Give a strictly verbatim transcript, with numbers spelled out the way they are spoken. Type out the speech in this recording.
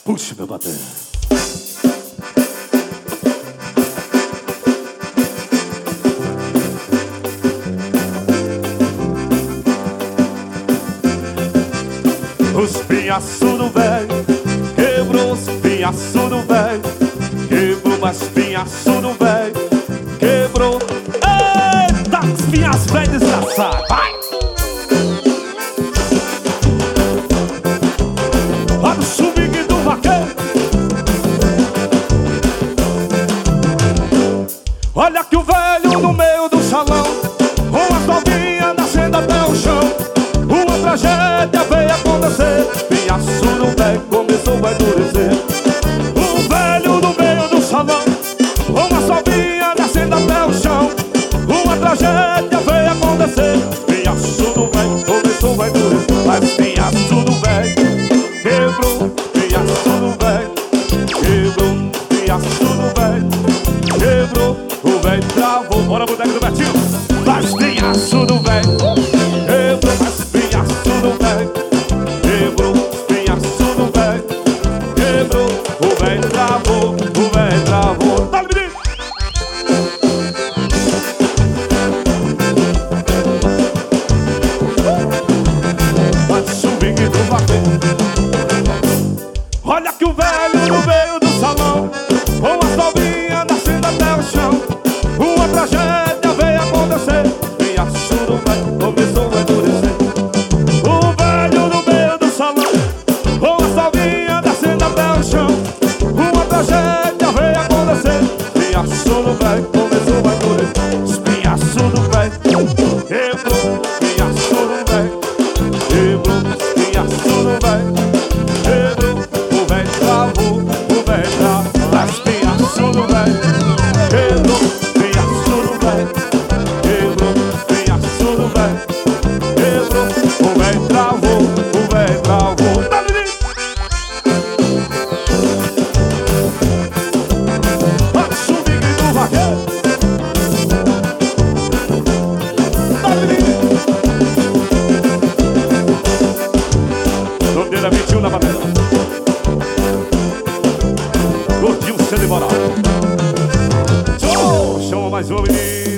Puxa, meu bater. Os pinhaços do velho quebrou, os pinhaços do velho quebrou, mas pinhaço do velho quebrou. Eita, os pinhaços velho desgraçado. Vai! Olha o swing do vaqueiro. Olha que o velho no meio do salão, umas novinhas nascendo até o chão. Uma tragédia veio acontecer, pinhaço no velho começou a endurecer.